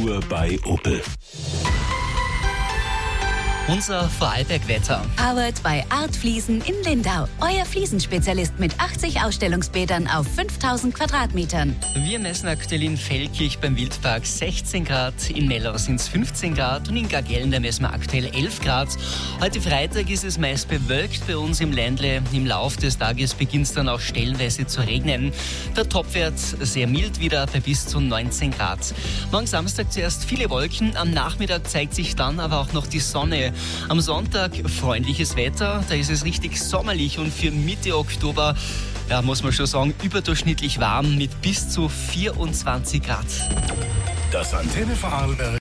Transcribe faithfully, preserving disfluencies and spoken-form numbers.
Nur bei Opel. Unser Vorarlberg-Wetter. Powered bei Art Fliesen in Lindau. Euer Fliesenspezialist mit achtzig Ausstellungsbädern auf fünftausend Quadratmetern. Wir messen aktuell in Feldkirch beim Wildpark sechzehn Grad, in Mellau sind es fünfzehn Grad und in Gargellen, da messen wir aktuell elf Grad. Heute Freitag ist es meist bewölkt bei uns im Ländle. Im Lauf des Tages beginnt es dann auch stellenweise zu regnen. Der Topwert sehr mild wieder bei bis zu neunzehn Grad. Morgen Samstag zuerst viele Wolken, am Nachmittag zeigt sich dann aber auch noch die Sonne. Am Sonntag freundliches Wetter, da ist es richtig sommerlich und für Mitte Oktober, ja, muss man schon sagen, überdurchschnittlich warm mit bis zu vierundzwanzig Grad. Das Antenne Vorarlberg